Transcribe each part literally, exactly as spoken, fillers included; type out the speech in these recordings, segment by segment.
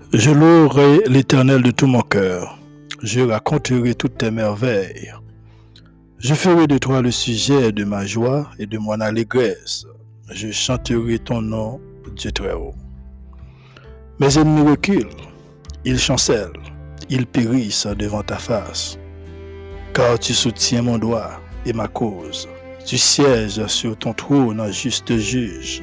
Je louerai l'Éternel de tout mon cœur. Je raconterai toutes tes merveilles. Je ferai de toi le sujet de ma joie et de mon allégresse. Je chanterai ton nom, Dieu très haut. Mes ennemis reculent, ils chancellent, ils périssent devant ta face. Car tu soutiens mon doigt et ma cause. Tu sièges sur ton trône, juste juge.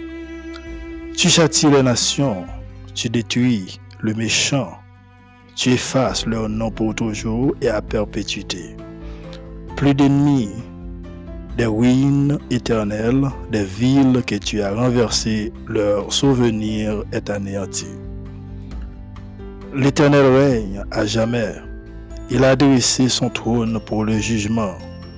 Tu châties les nations, tu détruis le méchant. Tu effaces leur nom pour toujours et à perpétuité. Plus d'ennemis, des ruines éternelles, des villes que tu as renversées, leur souvenir est anéanti. L'Éternel règne à jamais. Il a dressé son trône pour le jugement.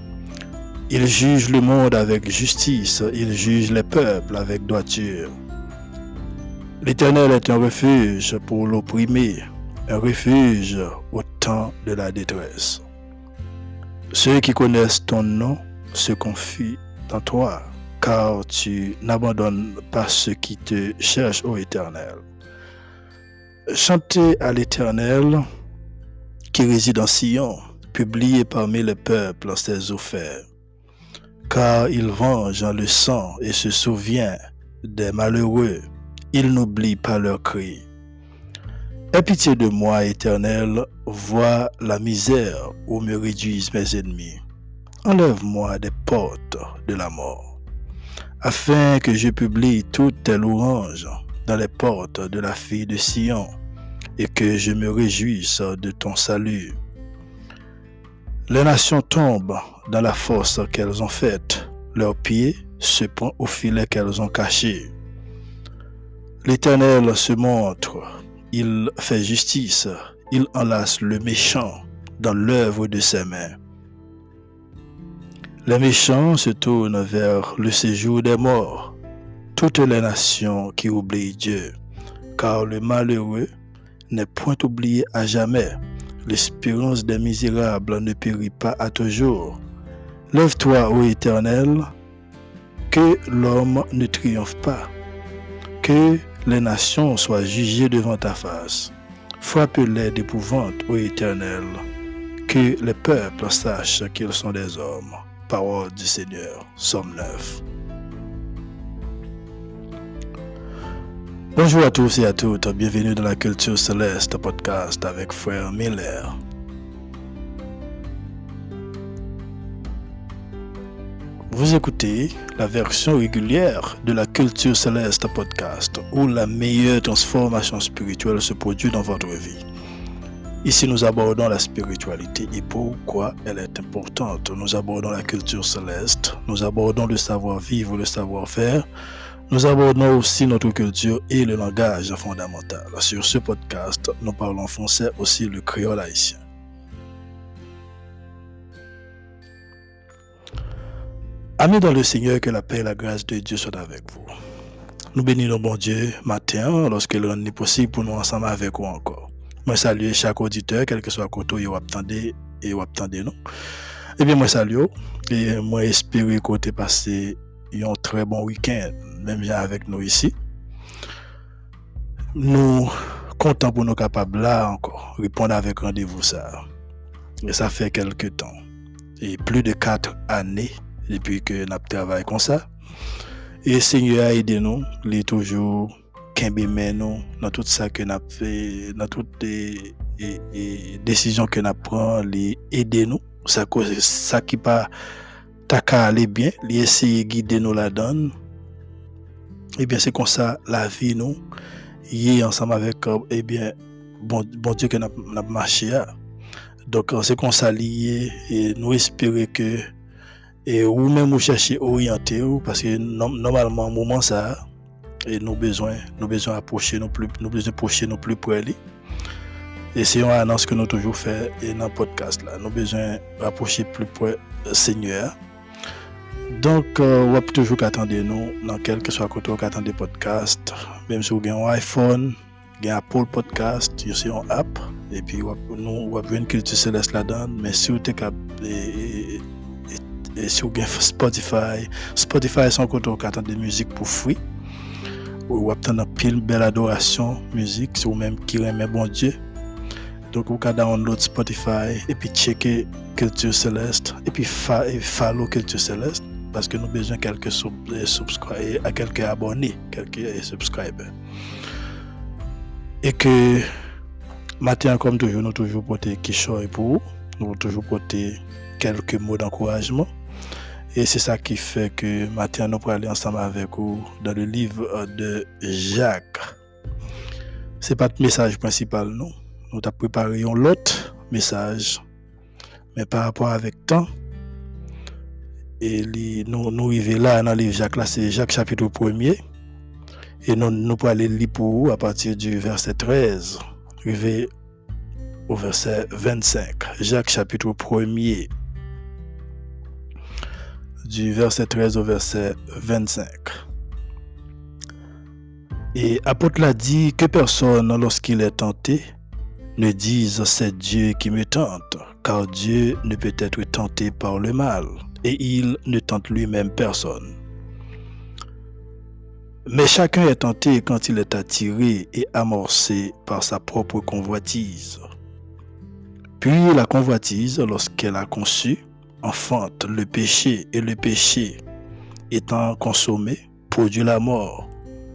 Il juge le monde avec justice, il juge les peuples avec droiture. L'Éternel est un refuge pour l'opprimé, un refuge au temps de la détresse. Ceux qui connaissent ton nom se confient en toi, car tu n'abandonnes pas ceux qui te cherchent, ô Éternel. Chantez à l'Éternel qui réside en Sion, publiez parmi les peuples ses offres, car il venge le sang et se souvient des malheureux, il n'oublie pas leurs cris. Aie pitié de moi, Éternel, vois la misère où me réduisent mes ennemis. Enlève-moi des portes de la mort, afin que je publie toutes tes louanges dans les portes de la fille de Sion, et que je me réjouisse de ton salut. Les nations tombent dans la fosse qu'elles ont faite, leurs pieds se prennent au filet qu'elles ont caché. L'Éternel se montre, il fait justice, il enlace le méchant dans l'œuvre de ses mains. Les méchants se tournent vers le séjour des morts, toutes les nations qui oublient Dieu, car le malheureux n'est point oublié à jamais. L'espérance des misérables ne périt pas à toujours. Lève-toi, ô Éternel, que l'homme ne triomphe pas, que les nations soient jugées devant ta face. Frappe-les d'épouvante, ô Éternel, que les peuples sachent qu'ils sont des hommes. Parole du Seigneur, Somme neuf. Bonjour à tous et à toutes, bienvenue dans la Culture Céleste podcast avec Frère Miller. Vous écoutez la version régulière de la Culture Céleste podcast où la meilleure transformation spirituelle se produit dans votre vie. Ici, nous abordons la spiritualité et pourquoi elle est importante. Nous abordons la culture céleste, nous abordons le savoir-vivre, le savoir-faire. Nous abordons aussi notre culture et le langage fondamental. Sur ce podcast, nous parlons français, aussi le créole haïtien. Amis dans le Seigneur, que la paix et la grâce de Dieu soient avec vous. Nous bénissons bon Dieu matin lorsque le rend possible pour nous ensemble avec vous encore. Moi salue chaque auditeur, quel que soit le côté où attendez et où attendez nous. Eh bien moi salue et moi espère que vous passé un très bon week-end, même bien avec nous ici. Nous comptons pour nous capables là encore répondre avec rendez-vous ça. Et ça fait quelques temps et plus de quatre années depuis que nous travaillons comme ça. Et le Seigneur a aidé nous, il est toujours Kembe nous dans tout ça que n'a fait, dans toutes les, les, les décisions que n'a prend, les aider nous, ça cause ça qui pas ta qu'à aller bien, les essayer guider nous la donne. Et bien c'est comme ça la vie nous y est ensemble avec et bien bon bon Dieu que n'a n'a marché. Donc c'est comme ça lié et nous espérer que et ou même vous chercher orienter parce que normalement moment ça et nous besoin nous besoin approcher nous plus nous besoin approcher nous plus près lui et c'est une annonce que nous toujours fait et dans le podcast là nous besoin approcher plus près Seigneur. Donc euh, on va toujours attendre nous dans quel que soit côté attendre podcast, même si vous avez un iPhone, vous avez Apple Podcast, vous avez une app et puis nous on va une culture céleste là-dedans, mais si vous êtes et, et si vous avez Spotify, Spotify c'est un côté attendre des musiques pour free. ou obtenir pile belle adoration, musique, ou même qui remet bon Dieu. Donc, vous pouvez download Spotify et puis checker Culture Céleste et puis fa et follow Culture Céleste parce que nous avons besoin de quelques sub subscribers, à quelques abonnés, quelques subscribers. Et que matin, comme toujours, nous toujours porter Kishoy pour vous, nous toujours porter quelques mots d'encouragement. Et c'est ça qui fait que matin, nous pourrons aller ensemble avec vous dans le livre de Jacques. Ce n'est pas le message principal, non. Nous avons préparé un autre message, mais par rapport avec temps, et li, nous nous arrivons là dans le livre Jacques, là c'est Jacques chapitre premier, et nous nous pourrons aller lire pour vous à partir du verset treize, arriver au verset vingt-cinq. Jacques chapitre premier, du verset treize au verset vingt-cinq. Et apôtre l'a dit que personne, lorsqu'il est tenté, ne dise c'est Dieu qui me tente, car Dieu ne peut être tenté par le mal, et il ne tente lui-même personne. Mais chacun est tenté quand il est attiré et amorcé par sa propre convoitise. Puis la convoitise, lorsqu'elle a conçu, enfante le péché, et le péché, étant consommé, produit la mort.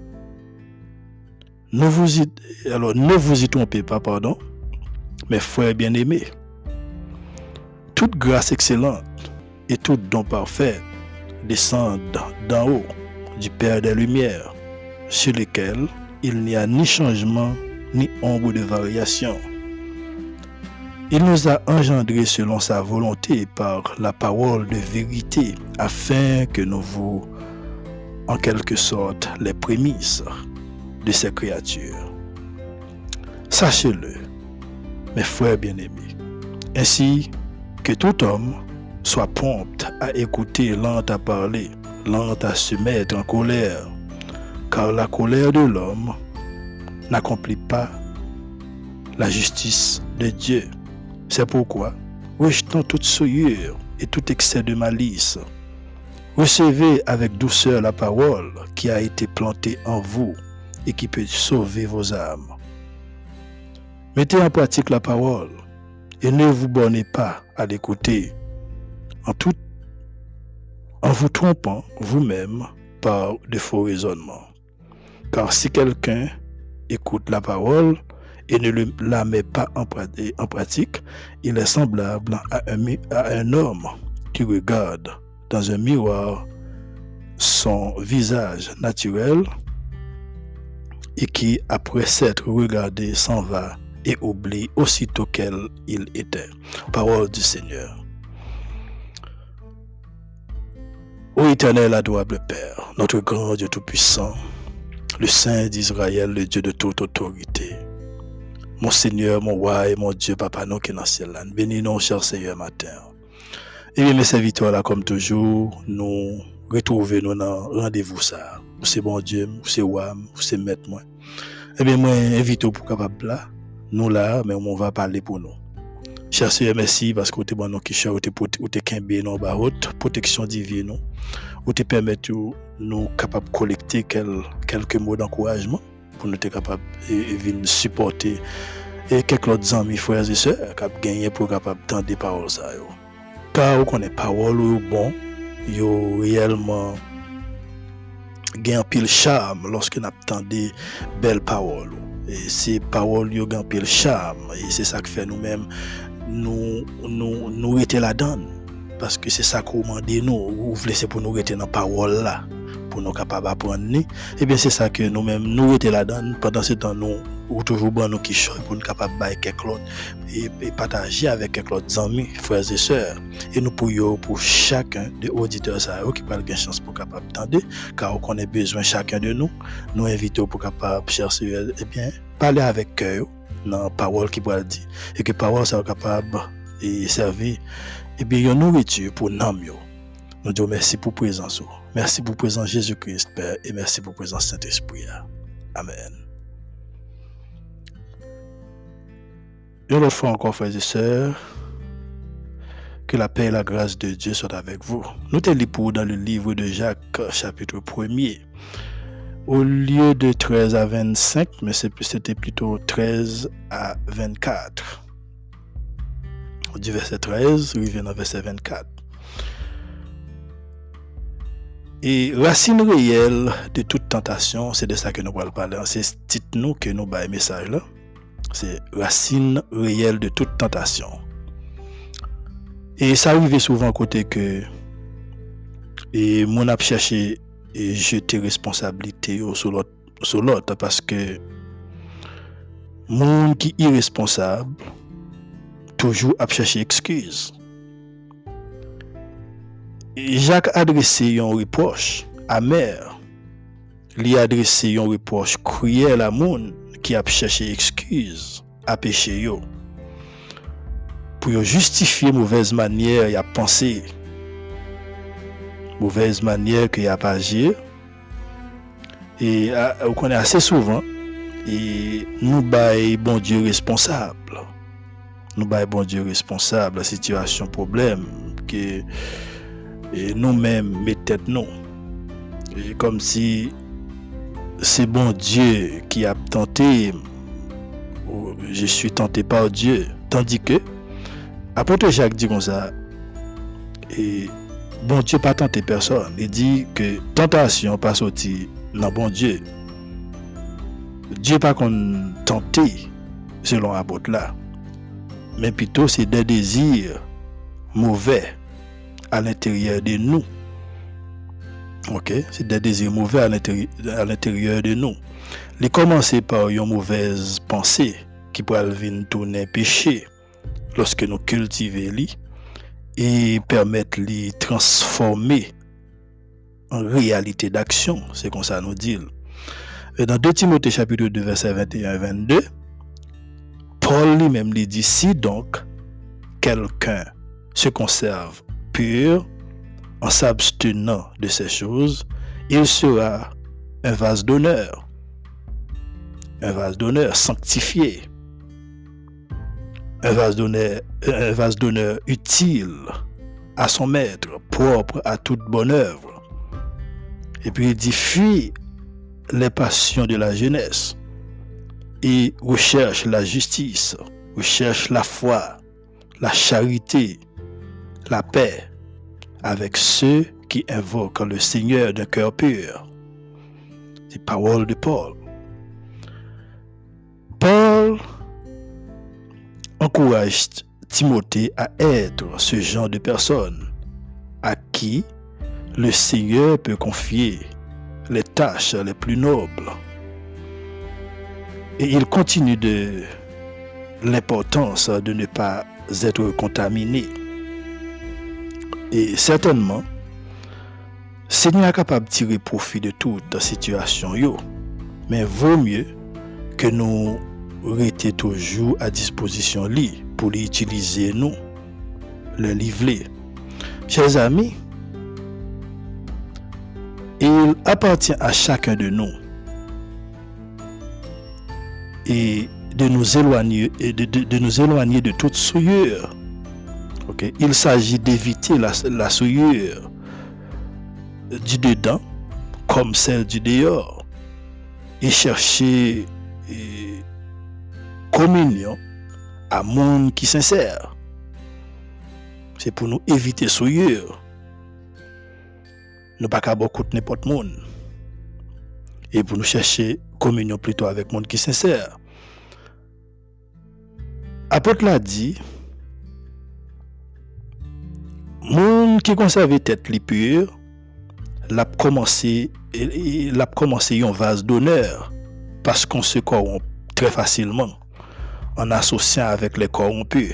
Ne vous y, alors, ne vous y trompez pas, pardon, mes frères bien-aimés. Toute grâce excellente et tout don parfait descendent d'en haut, du Père des Lumières, sur lesquels il n'y a ni changement, ni ombre de variation. Il nous a engendrés selon sa volonté par la parole de vérité, afin que nous vous, en quelque sorte, les prémices de ces créatures. Sachez-le, mes frères bien-aimés, ainsi que tout homme soit prompt à écouter, lent à parler, lent à se mettre en colère, car la colère de l'homme n'accomplit pas la justice de Dieu. C'est pourquoi, rejetant toute souillure et tout excès de malice, recevez avec douceur la parole qui a été plantée en vous et qui peut sauver vos âmes. Mettez en pratique la parole et ne vous bornez pas à l'écouter en tout, en vous trompant vous-même par de faux raisonnements. Car si quelqu'un écoute la parole et ne la met pas en pratique, il est semblable à un, à un homme qui regarde dans un miroir son visage naturel et qui, après s'être regardé, s'en va et oublie aussitôt quel il était. Parole du Seigneur. Ô éternel, adorable Père, notre grand Dieu tout-puissant, le Saint d'Israël, le Dieu de toute autorité, mon Seigneur, mon roi et mon Dieu, Papa, nous qui est dans le ciel, bénis nous, cher Seigneur, matin. Et bien, mes serviteurs, là, comme toujours, nous retrouvons nous dans rendez-vous ça. C'est bon Dieu, c'est roi, c'est maître, moi. Eh bien, moi, invite pour capable là, nous là, mais on va parler pour nous. Cher Seigneur, merci parce que vous êtes bon, nous qui cher, vous êtes kembe nous ba haute protection divine, vous te permettre nous capable de collecter quelques mots d'encouragement pour nous être capable de supporter et quelques autres amis, frères et sœurs, qui ont gagné pour capable d'entendre des paroles. Car on connaît parole ou bon, yo réellement gagne pile charme lorsqu'on entend des belles paroles. Et ces paroles yo gagne pile charme et c'est ça que fait nous-mêmes nous nous nous rester là-dedans parce que c'est ça qu'on demande nous, ou voulez c'est pour nous rester dans parole là. Pour nous capables d'apprendre, et bien c'est ça que nous-mêmes nous étions là-dedans pendant ce temps nous ou toujours bon nous qui choisissons pour nous capables de quelques autres et, et partager avec quelques autres amis, frères et sœurs, et nous pourrions pour chacun des auditeurs ça qui parle de chance pour capable d'entendre car on connaît besoin chacun de nous nous invitons pour capable chercher et bien parler avec cœur dans la parole qui pourra dire et que parole soit capable et servir et bien une nourriture pour nous. Nous disons merci pour la présence. Merci pour la présence Jésus-Christ, Père, et merci pour la présence Saint-Esprit. Amen. Une autre fois encore, frères et sœurs, que la paix et la grâce de Dieu soient avec vous. Nous te lisons dans le livre de Jacques, chapitre premier. au lieu de treize à vingt-cinq, mais c'était plutôt treize à vingt-quatre. Du verset treize, il vient au verset vingt-quatre. Et racine réelle de toute tentation, c'est de ça que nous allons parler. C'est ce titre nous que nous avons message là. C'est racine réelle de toute tentation. Et ça arrive souvent côté que et mon a cherché et jeter responsabilité sur l'autre sur l'autre parce que monde qui est irresponsable toujours a cherché excuse. Jacques a adressé un reproche amer. Il a adressé un reproche cruel à monde qui a cherché excuse à péché yo. Pour justifier mauvaise manière, il a pensé mauvaise manière qu'il a pas agi. Et on connaît assez souvent et nous bail bon Dieu responsable. Nous bail bon Dieu responsable la situation problème que et nous-mêmes mettons tête nous. Et comme si c'est bon Dieu qui a tenté, je suis tenté par Dieu. Tandis que, apôtre Jacques dit comme ça, et bon Dieu pas tenté personne. Il dit que tentation pas sorti dans bon Dieu. Dieu pas qu'on tenté selon l'apôtre là. Mais plutôt c'est des désirs mauvais à l'intérieur de nous. Ok, c'est des désirs mauvais à l'intérieur de nous. Les commencer par une mauvaise pensée qui peut venir tourner péché lorsque nous cultivons li et permettre de transformer en réalité d'action. C'est comme ça nous dit. Et dans deux Timothée chapitre deux verset vingt et un à vingt-deux, Paul lui-même lui dit si donc quelqu'un se conserve pur en s'abstenant de ces choses, il sera un vase d'honneur, un vase d'honneur sanctifié, un vase d'honneur, un vase d'honneur utile à son maître, propre à toute bonne œuvre. Et puis il dit fuis les passions de la jeunesse et recherche la justice, recherche la foi, la charité, la paix avec ceux qui invoquent le Seigneur d'un cœur pur. C'est parole de Paul. Paul encourage Timothée à être ce genre de personne à qui le Seigneur peut confier les tâches les plus nobles. Et il continue de l'importance de ne pas être contaminé. Et certainement, Seigneur est capable de tirer profit de toute situation, yo. Mais vaut mieux que nous restions toujours à disposition li pour l'utiliser nous, le livrer. Chers amis, il appartient à chacun de nous et de nous éloigner et de, de, de nous éloigner de toute souillure. Okay? Il s'agit d'éviter la, la souillure du dedans comme celle du dehors et chercher et, communion à monde qui sincère. C'est pour nous éviter souillure. Nous pas qu'à beaucoup de n'importe monde. Et pour nous chercher communion plutôt avec monde qui sincère. Apôtre l'a dit, monde qui conserve tête li pure, l'a commencé l'a commencé un vase d'honneur parce qu'on se corrompt très facilement en associant avec les corrompus.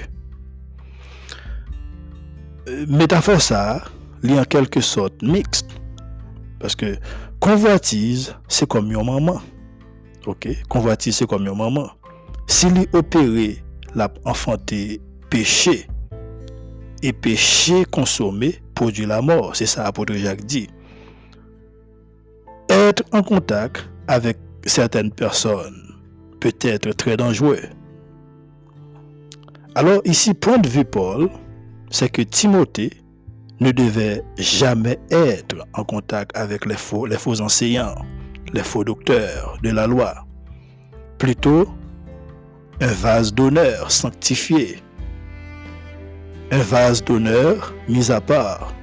Métaphore ça, li en quelque sorte mixte parce que convoitise c'est comme une maman. OK, convoitise c'est comme une maman. S'il est opéré l'a enfanté péché et péché consommé produit la mort, c'est ça apôtre Jacques dit. Être en contact avec certaines personnes peut être très dangereux. Alors ici, point de vue Paul, c'est que Timothée ne devait jamais être en contact avec les faux, les faux enseignants. les faux docteurs de la loi. Plutôt, un vase d'honneur sanctifié, un vase d'honneur mis à part,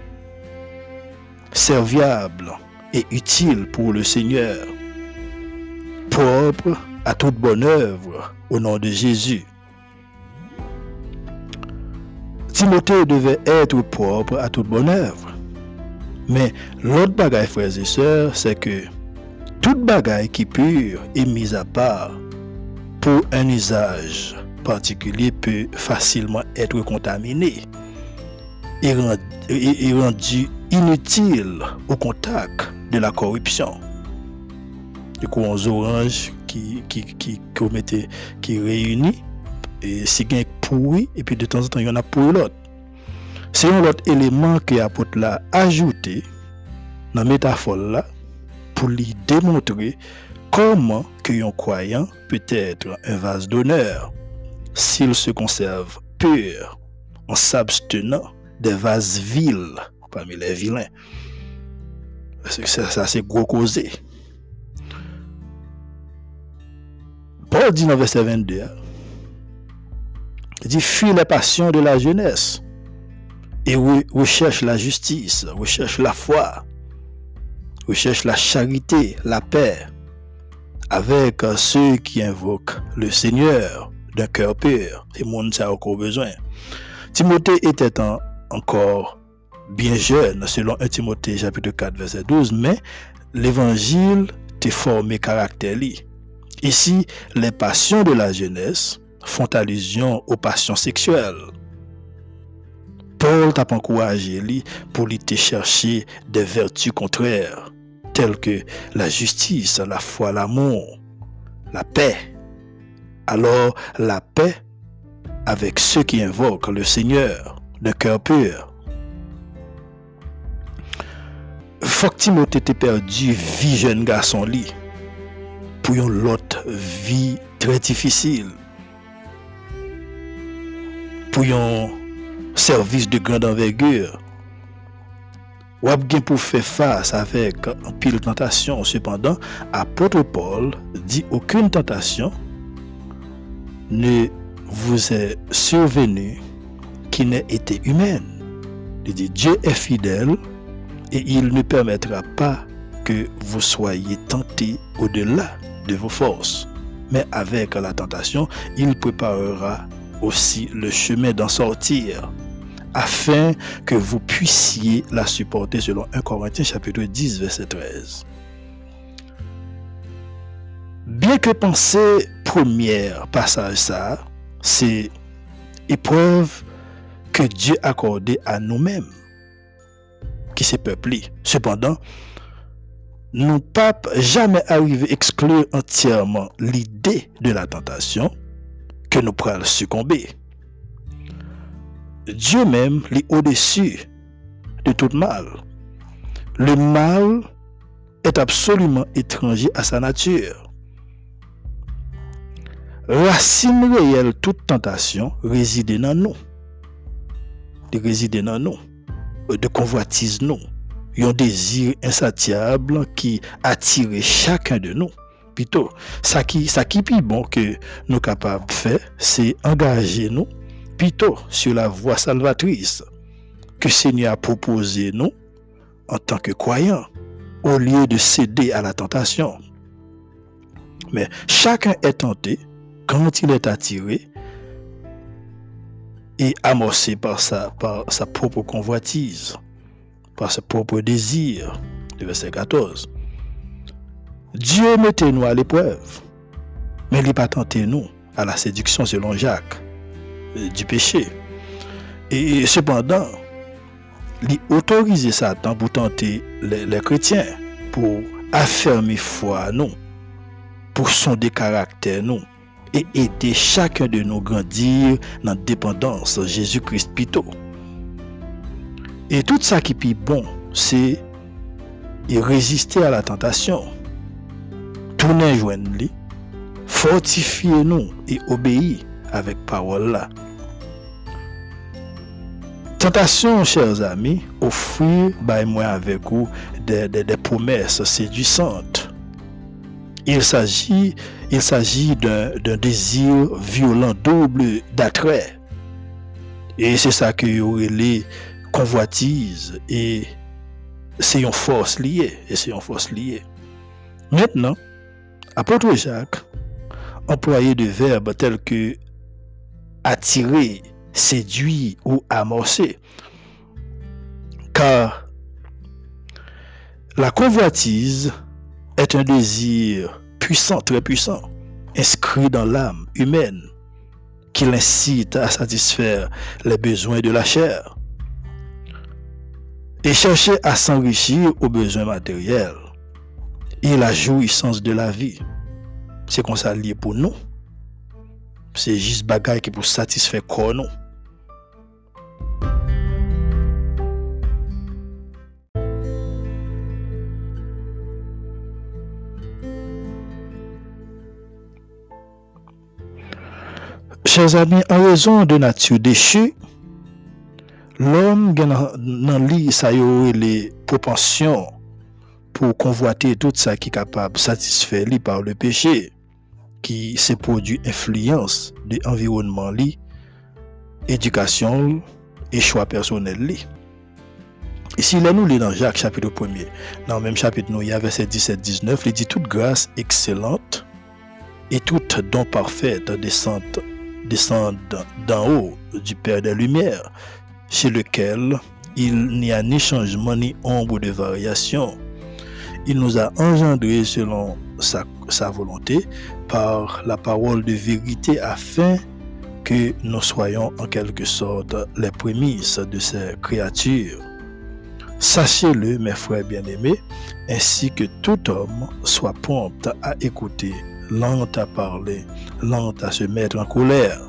serviable et utile pour le Seigneur, propre à toute bonne œuvre au nom de Jésus. Timothée devait être propre à toute bonne œuvre. Mais l'autre bagaille, frères et sœurs, c'est que toute bagaille qui est pure et mise à part pour un usage particulier peut facilement être contaminée et rendu, et, et rendu inutile au contact de la corruption. Du coup, on oranges qui qui qui qui, qui réunit et si gain pourri et puis de temps en temps il y en a pour l'autre. C'est un autre élément que l'apôtre l'a ajouté dans la métaphore là pour lui démontrer comment qu'un croyant peut être un vase d'honneur s'il se conserve pur en s'abstenant des vases vils parmi les vilains. Ça, ça c'est gros causé. Paul dit dans verset vingt-deux, il dit fuis les passions de la jeunesse et recherche la justice, recherche la foi, recherche la charité, la paix avec ceux qui invoquent le Seigneur d'un cœur pur. C'est le monde qui a encore besoin. Timothée était en, encore bien jeune, selon un Timothée chapitre quatre, verset douze, mais l'évangile t'a formé caractère. Ici, les passions de la jeunesse font allusion aux passions sexuelles. Paul t'a encouragé pour lui te chercher des vertus contraires, telles que la justice, la foi, l'amour, la paix. Alors, la paix avec ceux qui invoquent le Seigneur de cœur pur. Faut que Timothée t'ait perdu vie jeune garçon li pour une autre vie très difficile, pour un service de grande envergure. Ou bien pour faire face avec un pile tentation. Cependant, apôtre Paul dit aucune tentation ne vous est survenue qui n'ait été humaine. Il dit Dieu est fidèle et il ne permettra pas que vous soyez tentés au-delà de vos forces. Mais avec la tentation, il préparera aussi le chemin d'en sortir, afin que vous puissiez la supporter selon un Corinthiens chapitre dix, verset treize. Bien que penser première passage ça, c'est épreuve que Dieu a accordée à nous-mêmes, qui s'est peuplé. Cependant, nous ne pouvons jamais arriver à exclure entièrement l'idée de la tentation que nous pourrons succomber. Dieu même est au-dessus de tout mal. Le mal est absolument étranger à sa nature. Racine réelle toute tentation réside dans nous. De résider dans nous, de convoitise nous. Un désir insatiable qui attire chacun de nous. Plutôt, ça qui ça qui est bon que nous capables de faire, c'est engager nous plutôt sur la voie salvatrice que le Seigneur a proposé nous en tant que croyants, au lieu de céder à la tentation. Mais chacun est tenté quand il est attiré et amorcé par sa, par sa propre convoitise, par ses propres désirs. Le verset quatorze. Dieu mettait nous à l'épreuve, mais il n'a pas tenté nous à la séduction selon Jacques du péché. Et cependant, il autorisait Satan pour tenter les, les chrétiens, pour affermir foi à nous, pour sonder caractère nous, et aider chacun de nous grandir dans la dépendance de Jésus-Christ plutôt. Et tout ça qui est bon, c'est résister à la tentation, tourner joindre lui, fortifier nous et obéir avec parole là. Tentation, chers amis, offrir by moi avec vous des, des, des promesses séduisantes Il s'agit, il s'agit d'un, d'un désir violent, double d'attrait. Et c'est ça que aurait les convoitises et c'est une force liée. Et c'est une force liée. Maintenant, apôtre Jacques employé de verbes tels que attirer, séduire ou amorcer. Car la convoitise est un désir puissant, très puissant, inscrit dans l'âme humaine, qui l'incite à satisfaire les besoins de la chair et chercher à s'enrichir aux besoins matériels et la jouissance de la vie. C'est comme ça lié pour nous. C'est juste bagaille qui pour satisfaire corps nous. Chers amis, en raison de nature déchue, l'homme dans lui ça y les propensions pour convoiter tout ça qui est capable de satisfaire lui par le péché, qui se produit influence de l'environnement li, éducation et choix personnel li. Ici là nous lisons dans Jacques chapitre premier, dans le même chapitre nous il y a verset dix-sept dix-neuf, il dit toute grâce excellente et toute don parfaite descend descend d'en haut du Père des Lumières, chez lequel il n'y a ni changement ni ombre de variation. Il nous a engendrés selon sa, sa volonté par la parole de vérité afin que nous soyons en quelque sorte les prémices de ces créatures. Sachez-le, mes frères bien-aimés, ainsi que tout homme soit prompt à écouter, lent à parler, lent à se mettre en colère.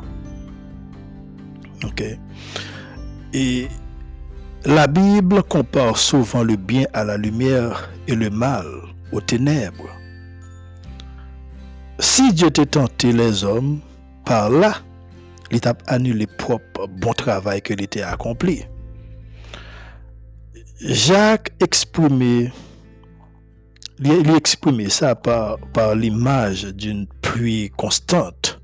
Ok. Et la Bible compare souvent le bien à la lumière et le mal aux ténèbres. Si Dieu t'a tenté les hommes, par là, il t'a annulé propre bon travail que l'était accompli. Jacques exprimait, il exprimait ça par, par l'image d'une pluie constante,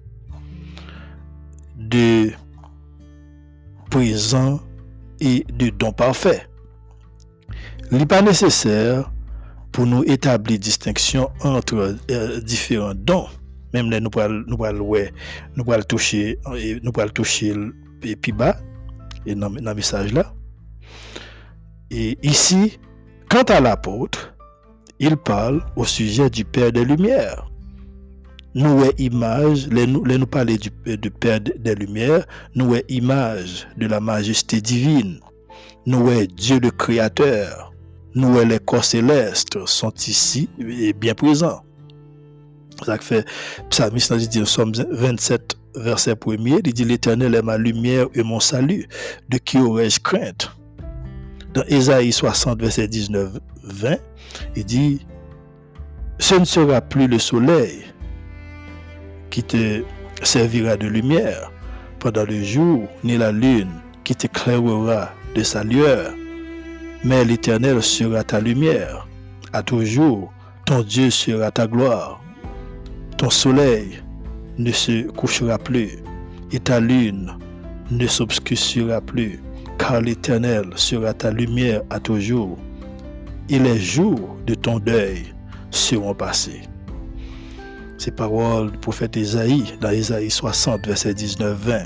de présent et de dons parfaits. Il n'est pas nécessaire pour nous établir distinction entre euh, différents dons. Même là, nous pouvons nous pouvons ouais, nous pouvons toucher nous pouvons toucher et puis bas et dans le message là. Et ici, quant à l'apôtre, il parle au sujet du Père des Lumières. Nous est image, les nous, les nous parler du, du Père des Lumières, nous est image de la majesté divine. Nous est Dieu le Créateur. Nous est les corps célestes sont ici et bien présents. Ça fait Psalmiste dit dans Psaume vingt-sept verset premier, il dit l'Éternel est ma lumière et mon salut, de qui aurais-je crainte? Dans Ésaïe soixante verset dix-neuf vingt, il dit ce ne sera plus le soleil qui te servira de lumière pendant le jour, ni la lune qui t'éclairera de sa lueur, mais l'Éternel sera ta lumière. À toujours, ton Dieu sera ta gloire. Ton soleil ne se couchera plus, et ta lune ne s'obscurcira plus, car l'Éternel sera ta lumière à toujours, et les jours de ton deuil seront passés. Ces paroles du prophète Ésaïe, dans Ésaïe soixante, verset dix-neuf vingt.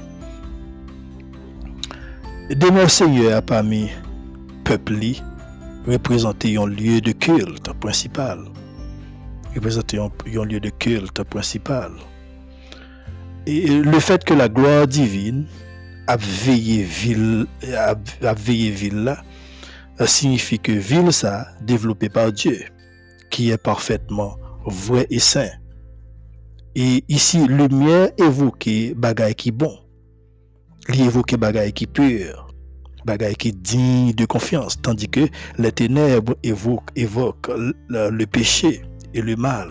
Demeure Seigneur parmi peuple représenter un lieu de culte principal. Représenter un, un lieu de culte principal. Et le fait que la gloire divine a veillé ville, a, a veillé ville là, signifie que ville ça développée par Dieu, qui est parfaitement vrai et saint. Et ici, lumière évoquée bagaille qui bon, il évoque bagaille qui pur, bagaille qui digne de confiance, tandis que les ténèbres évoquent, évoquent le, le péché et le mal.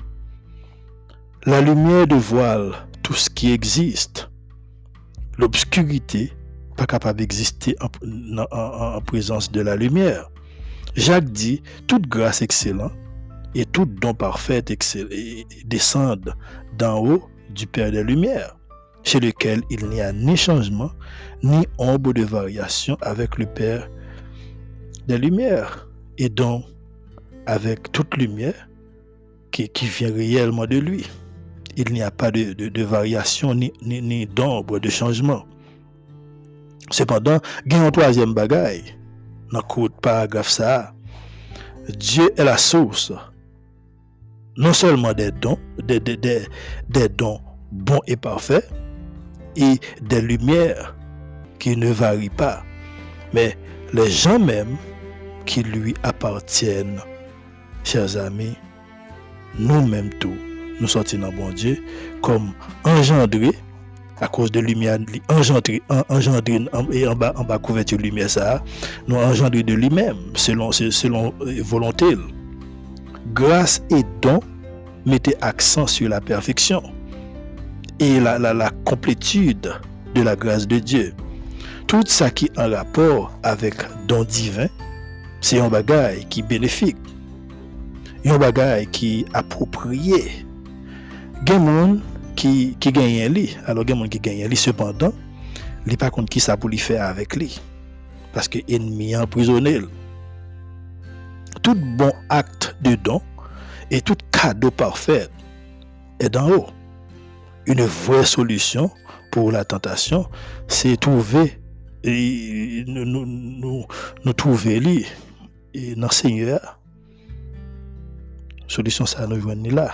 La lumière dévoile tout ce qui existe. L'obscurité pas capable d'exister en, en, en présence de la lumière. Jacques dit toute grâce excellente et tout don parfait descendent d'en haut du Père des Lumières, chez lequel il n'y a ni changement, ni ombre de variation avec le Père des Lumières, et donc avec toute lumière qui, qui vient réellement de lui. Il n'y a pas de, de, de variation ni, ni, ni d'ombre de changement. Cependant, il y a un troisième bagaille dans le paragraphe ça. Dieu est la source non seulement des dons, des, des, des, des dons bons et parfaits, et des lumières qui ne varient pas, mais les gens même qui lui appartiennent. Chers amis, nous-mêmes tous, nous sortis dans bon Dieu comme engendrés à cause de lumière, engendrés, engendrés et en bas, en bas couverture de lumière ça, nous engendrés de lui-même selon selon volonté. Grâce et don mettez accent sur la perfection et la, la, la complétude de la grâce de Dieu. Tout ça qui est en rapport avec don divin, c'est un bagage qui est bénéfique, un bagage qui est approprié. Il y a des gens qui, qui gagnent lui, alors il y a des gens qui gagnent lui, cependant, il n'y a pas contre qui ça pour lui faire avec lui, parce que l'ennemi est emprisonné. Tout bon acte de don et tout cadeau parfait est d'en haut. Une vraie solution pour la tentation, c'est trouver et nous, nous, nous, nous trouver lui et dans le Seigneur. Solution ça nous joindre là.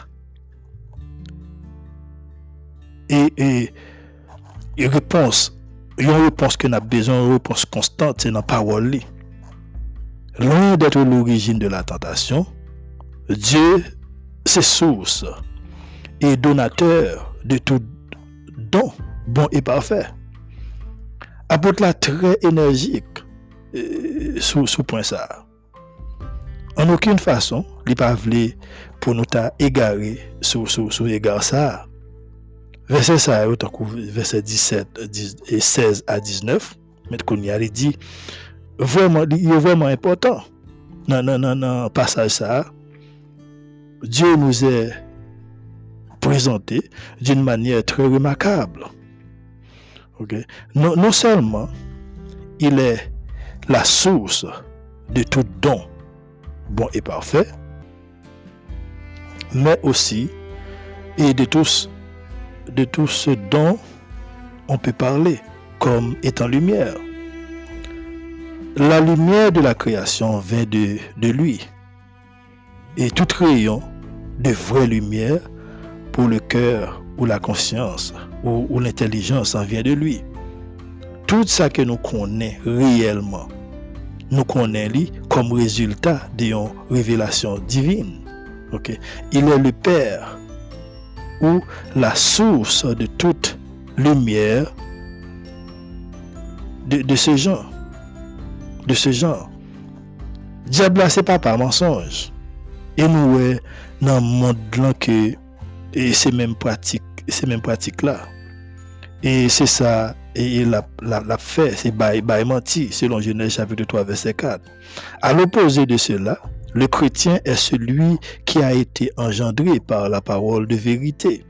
Et, et, et réponse, une réponse que nous avons besoin, une réponse constante, c'est dans la parole. Loin d'être l'origine de la tentation, Dieu, c'est source et donateur de tout don bon et parfait. Apôtre là très énergique euh, sous ce point ça. En aucune façon, il n'est pas voulu pour nous égarer sur sur sur égard ça. Verset ça, verset dix-sept et seize à dix-neuf, mais qu'on y a dit vraiment, il est vraiment important. Non non non non passage ça. Dieu nous est présenté d'une manière très remarquable. Okay? Non, non seulement il est la source de tout don bon et parfait, mais aussi et de tous de tout ce dont on peut parler comme étant lumière. La lumière de la création vient de, de lui. Et tout rayon de vraie lumière pour le cœur ou la conscience ou, ou l'intelligence en vient de lui. Tout ça que nous connaissons réellement, nous connaissons comme résultat d'une révélation divine. Okay? Il est le Père ou la source de toute lumière de, de ce genre. De ce genre. Diable, c'est pas par mensonge. Et nous, dans le monde là que et ces mêmes pratiques, ces mêmes pratiques là. Et c'est ça, et la, la, la fait, c'est bail menti, selon Genèse chapitre trois, verset quatre. À l'opposé de cela, le chrétien est celui qui a été engendré par la parole de vérité.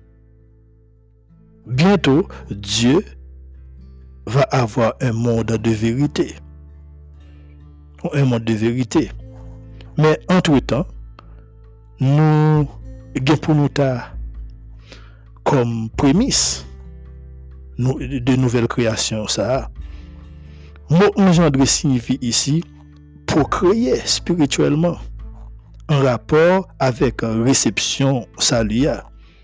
Bientôt, Dieu va avoir un monde de vérité. Un monde de vérité. Mais entre-temps, nous avons pour nous comme prémisse de nouvelles créations. Ça. Mot engendré signifie ici procréer spirituellement en rapport avec réception saluaire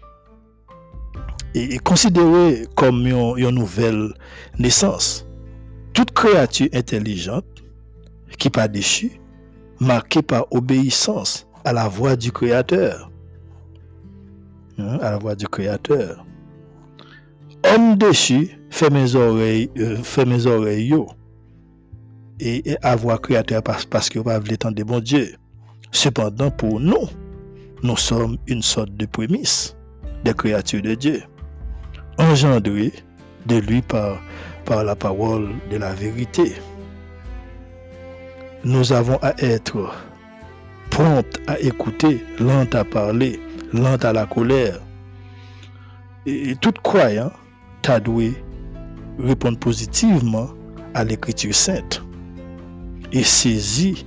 et considéré comme une, une nouvelle naissance. Toute créature intelligente qui pas déchue, marquée par obéissance à la voix du Créateur. Hein, à la voix du Créateur. Homme déchu, fait mes oreilles, euh, fait mes oreilles yo. Et, et avoir Créateur parce, parce que va le temps de bon Dieu. Cependant, pour nous, nous sommes une sorte de prémisse des créatures de Dieu, engendrées de lui par, par la parole de la vérité. Nous avons à être prompte à écouter, lente à parler, lente à la colère. Et, et tout croyant t'a doué répondre positivement à l'écriture sainte et saisi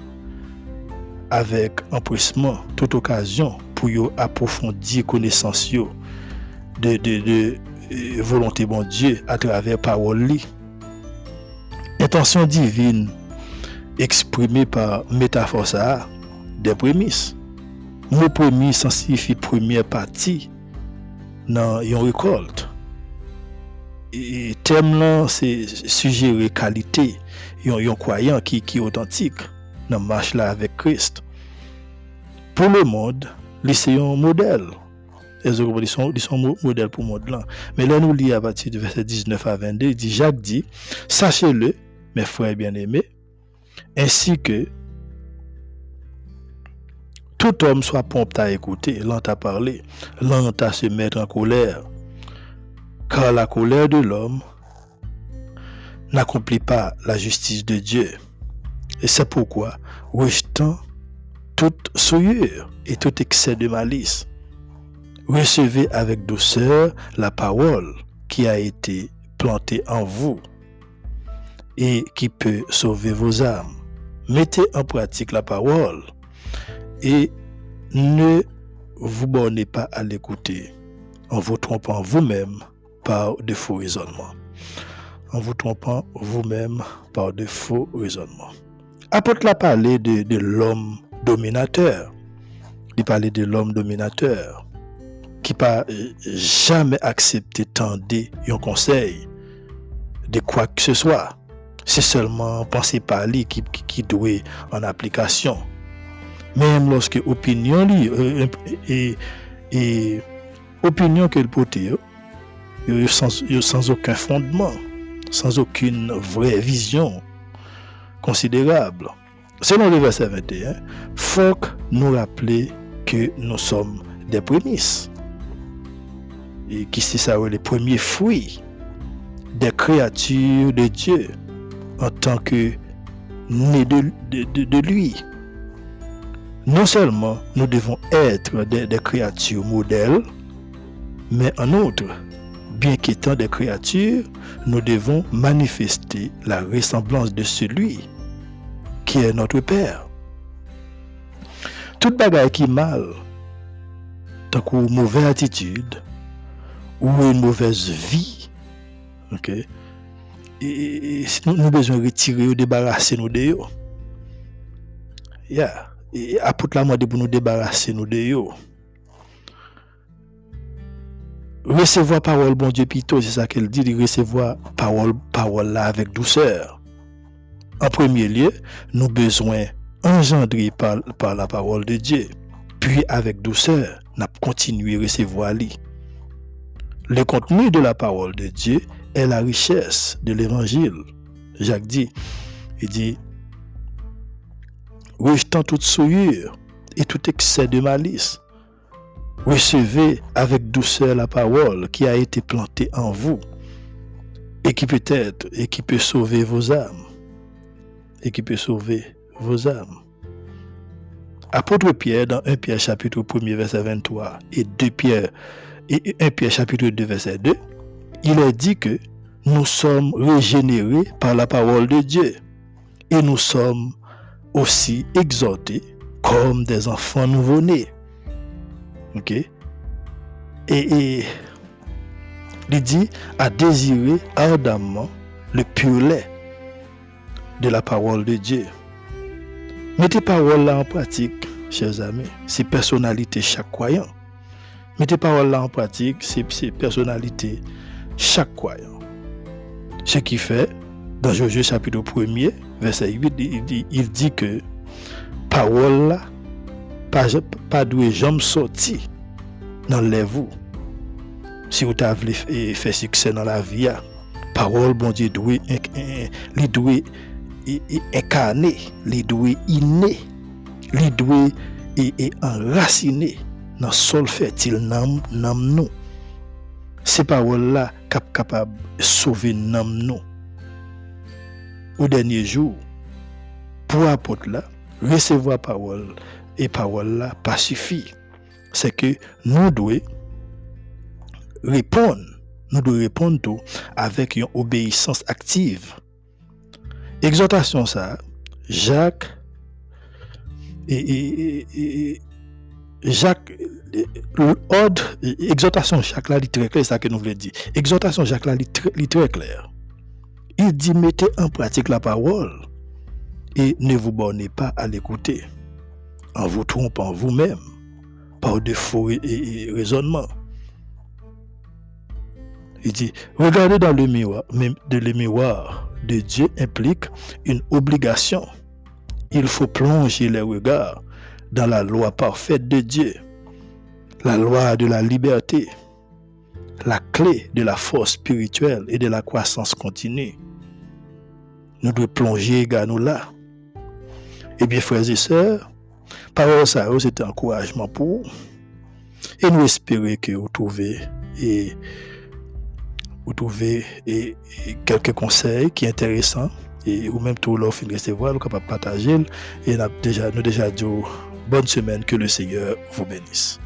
avec empressement toute occasion pour yo approfondir connaissance yo de, de, de, de volonté bon Dieu à travers parole li. Intention divine exprimée par métaphore ça des prémices. Mot prémisse signifie première partie dans une récolte. Et thème là c'est suggérer qualité yon croyant qui qui authentique dans marche là avec Christ. Pour le monde, c'est un modèle. Ils sont un modèle pour le monde là. Mais là nous lit à partir du verset dix-neuf à vingt-deux, il dit Jacques dit sachez-le mes frères bien-aimés, ainsi que tout homme soit prompt à écouter, lent à parler, lent à se mettre en colère, car la colère de l'homme n'accomplit pas la justice de Dieu. Et c'est pourquoi, rejetant toute souillure et tout excès de malice, recevez avec douceur la parole qui a été plantée en vous et qui peut sauver vos âmes. Mettez en pratique la parole et ne vous bornez pas à l'écouter en vous trompant vous-même par de faux raisonnements. En vous trompant vous-même par de faux raisonnements. Apôtre l'a parlé de, de l'homme dominateur. Il parlait de l'homme dominateur qui n'a jamais accepté tendre un conseil de quoi que ce soit. C'est seulement penser par lui qui, qui, qui doit en application. Même lorsque opinion lui euh, et, et opinion qu'elle porte sans, sans aucun fondement, sans aucune vraie vision considérable. Selon le verset vingt et un, faut nous rappeler que nous sommes des prémices. Et qui c'est ça, les premiers fruits des créatures de Dieu en tant que nés de, de, de, de lui. Non seulement nous devons être des, des créatures modèles, mais en outre, bien qu'étant des créatures, nous devons manifester la ressemblance de celui qui est notre Père. Toute bagaille qui est mal, tant qu'une mauvaise attitude ou une mauvaise vie, ok, et, et, et nous avons besoin de retirer ou débarrasser nous de eux. Yeah. Et apôtre la mode pour nous débarrasser nous de eux. Recevoir parole bon Dieu plutôt, c'est ça qu'elle dit, de recevoir parole parole là avec douceur. En premier lieu, nous besoin engendrés par, par la parole de Dieu. Puis avec douceur, nous continuer à recevoir lui. Le contenu de la parole de Dieu est la richesse de l'évangile. Jacques dit, il dit, rejetant toute souillure et tout excès de malice, recevez avec douceur la parole qui a été plantée en vous et qui peut être et qui peut sauver vos âmes. Et qui peut sauver vos âmes. Apôtre Pierre dans un Pierre chapitre un verset vingt-trois et deux Pierre et un Pierre chapitre deux verset deux, il est dit que nous sommes régénérés par la parole de Dieu et nous sommes aussi exhortés comme des enfants nouveau-nés. OK? Et, et il dit à désirer ardemment le pur lait de la parole de Dieu. Mettez parole là en pratique, chers amis. C'est personnalité chaque croyant. Mettez parole là en pratique, c'est, c'est personnalité chaque croyant. Ce qui fait, dans Josué chapitre un, verset huit, il dit, il dit que parole là, pas, pas doit jamais sortir dans les vous. Si vous avez fait succès dans la vie, parole, bon Dieu, doit, il doit incarner, il doit inné, il doit enraciner dans le sol fertile nam nam nous. Ces paroles là cap capable de sauver nam nous. Au dernier jour, pour apôtre là, recevoir parole et parole là pas suffit. C'est que nous devons répondre, nous devons répondre tout avec une obéissance active. Exhortation ça, Jacques et, et, et, et Jacques, l'ordre, exhortation Jacques là, il est très clair, c'est ça que nous voulons dire. Exhortation Jacques là, il est très, il est très clair. Il dit mettez en pratique la parole et ne vous bornez pas à l'écouter en vous trompant vous-même par de faux et, et, et raisonnements. Il dit regardez dans le miroir, de le miroir de Dieu implique une obligation. Il faut plonger les regards dans la loi parfaite de Dieu, la loi de la liberté, la clé de la force spirituelle et de la croissance continue. Nous devons plonger également là. Eh bien, frères et sœurs, parole ça, c'est un encouragement pour vous. Et nous espérons que vous trouvez et vous trouvez et, et quelques conseils qui sont intéressants et ou même tout l'offre de recevoir, vous capable de partager et nous déjà nous déjà dit bonne semaine, que le Seigneur vous bénisse.